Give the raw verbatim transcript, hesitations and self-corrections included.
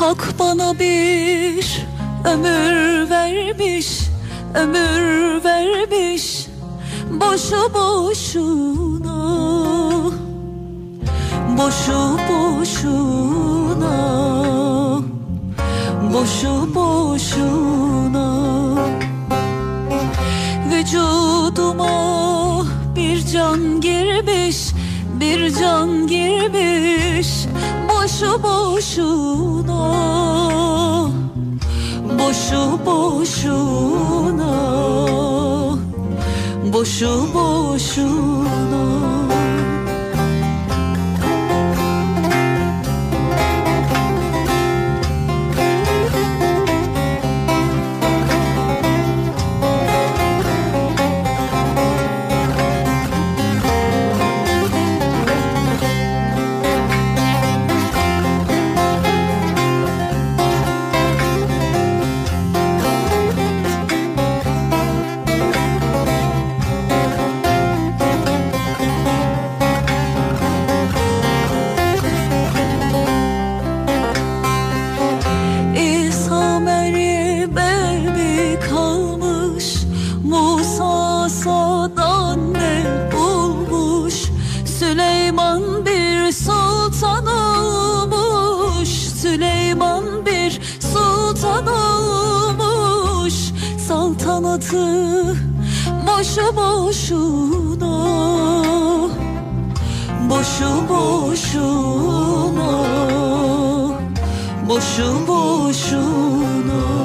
Hak bana bir ömür vermiş, ömür vermiş boşu boşuna, boşu boşuna, boşu boşuna. Vücuduma bir can girmiş, bir can girmiş boşu boşuna, boşu boşuna, boşu boşuna. Süleyman bir sultan olmuş, Süleyman bir sultan olmuş. Saltanatı boşu boşuna, boşu boşuna, boşu boşuna.